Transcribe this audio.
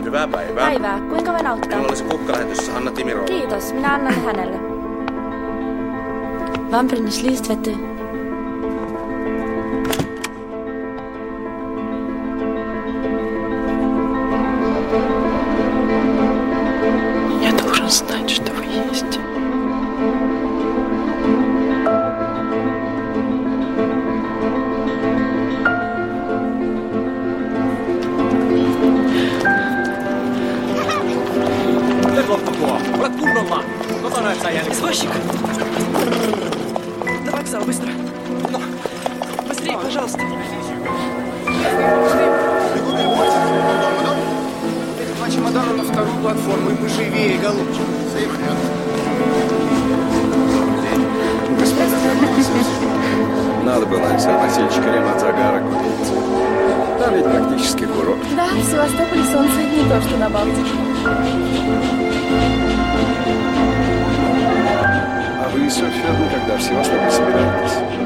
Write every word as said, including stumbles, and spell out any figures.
Hyvää päivää. Päivää. Kuinka voin auttaa? Minulla olisi kukkalähetys Hanna Timirova. Kiitos. Minä annan hänelle. Vampirin schließt, vet du. Я должен знать, что вы есть. Nyt loppukua. Olet kunnolla. Kotona et saa jälkeen. Извозчик! До вокзала, быстро. Ну, быстрее, пожалуйста. Два чемодана на вторую платформу, и поживее, голубчик. Господа, надо было носильщик крем от загара купить. Там ведь практически курорт. Да, в Севастополе солнце не то, что на Балтике. А вы, Софья, когда в Севастополь собираетесь?